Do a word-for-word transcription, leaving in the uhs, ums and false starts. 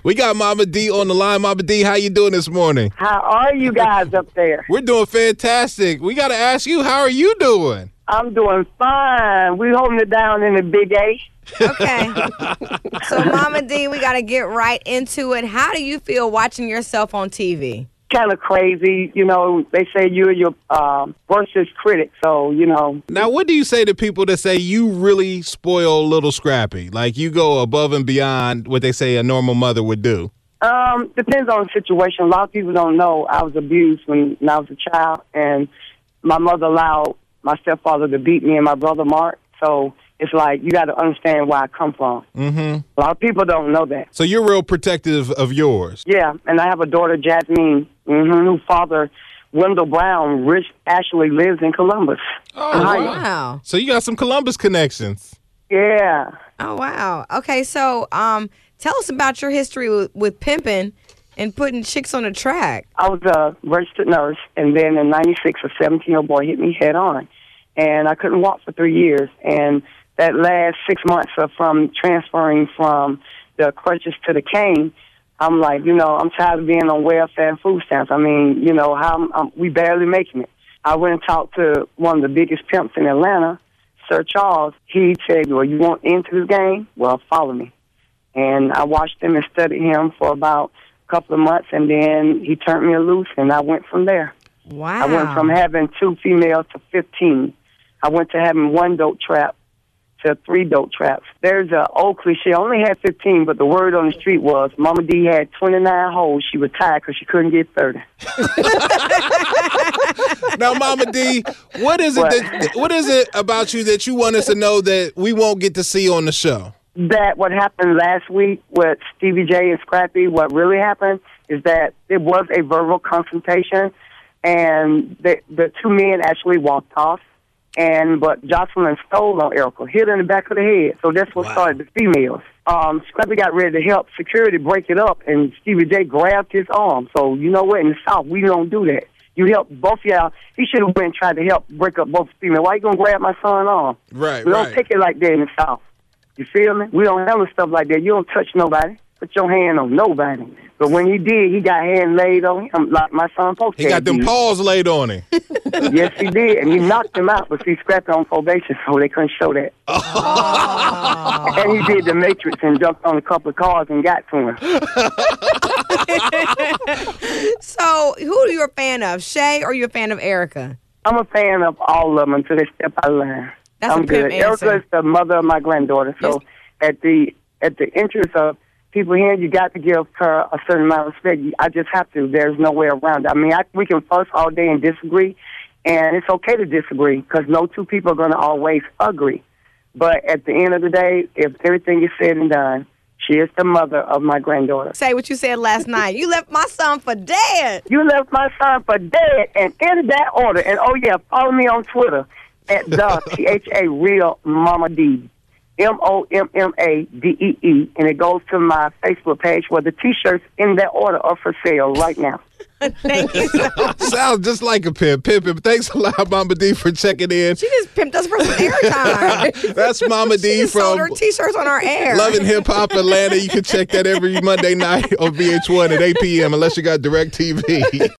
We got Mama D on the line. Mama D, how you doing this morning? How are you guys up there? We're doing fantastic. We got to ask you, how are you doing? I'm doing fine. We holding it down in the big A. Okay. So, Mama D, we got to get right into it. How do you feel watching yourself on T V? Kind of crazy. You know, they say you're your um, worstest critic. So, you know. Now, what do you say to people that say you really spoil little Scrappy? Like you go above and beyond what they say a normal mother would do? Um, depends on the situation. A lot of people don't know I was abused when, when I was a child. And my mother allowed my stepfather to beat me and my brother Mark. So it's like you got to understand where I come from. Mm-hmm. A lot of people don't know that. So you're real protective of yours. Yeah, and I have a daughter, Jasmine, mm-hmm, whose father, Wendell Brown, Rich, actually lives in Columbus. Oh, wow. wow. wow. So you got some Columbus connections. Yeah. Oh, wow. Okay, so um, tell us about your history with, with pimping and putting chicks on the track. I was a registered nurse, and then in ninety-six, a seventeen-year-old boy hit me head on. And I couldn't walk for three years. And that last six months of from transferring from the crutches to the cane, I'm like, you know, I'm tired of being on welfare and food stamps. I mean, you know, how I'm, I'm, we barely making it. I went and talked to one of the biggest pimps in Atlanta, Sir Charles. He said, well, you want into this game? Well, follow me. And I watched him and studied him for about a couple of months, and then he turned me loose, and I went from there. Wow. I went from having two females to fifteen. I went to having one dope trap to three dope traps. There's an old cliche. I only had fifteen, but the word on the street was Mama D had twenty-nine hoes. She retired because she couldn't get thirty. Now, Mama D, what is it What? that, what is it about you that you want us to know that we won't get to see on the show? That what happened last week with Stevie J and Scrappy, what really happened is that it was a verbal confrontation, and the, the two men actually walked off. And but Jocelyn stole on Erica, hit her in the back of the head. So that's what Wow. started the females. Um, Scrappy got ready to help security break it up, and Stevie J grabbed his arm. So you know what? In the South, we don't do that. You help both y'all. He should have went and tried to help break up both females. Why you gonna grab my son arm? Right, We don't right. take it like that in the South. You feel me? We don't handle stuff like that. You don't touch nobody. Put your hand on nobody. But when he did, he got hand laid on him like my son Post. He got them paws laid on him. Yes, he did, and he knocked him out. But see, Scrappy on probation, so they couldn't show that. Oh. And he did the Matrix and jumped on a couple of cars and got to him. So, who are you a fan of, Shay, or are you a fan of Erica? I'm a fan of all of them until they step out of line. That's I'm a pimp good. answer. Erica is the mother of my granddaughter, so at the at the interest of people here, you got to give her a certain amount of respect. I just have to. There's no way around it. I mean, I, we can fuss all day and disagree, and it's okay to disagree because no two people are going to always agree. But at the end of the day, if everything is said and done, she is the mother of my granddaughter. Say what you said last night. You left my son for dead. You left my son for dead, and in that order. And oh yeah, follow me on Twitter at the T H A Real Mama D. M O M M A D E E, and it goes to my Facebook page where the T-shirts in that order are for sale right now. Thank you so much. Sounds just like a pimp. Pimpin'. Thanks a lot, Mama D, for checking in. She just pimped us for some airtime. That's Mama She D just sold her from T-shirts on our air. Loving Hip Hop Atlanta. You can check that every Monday night on V H one at eight p.m. unless you got DirecTV.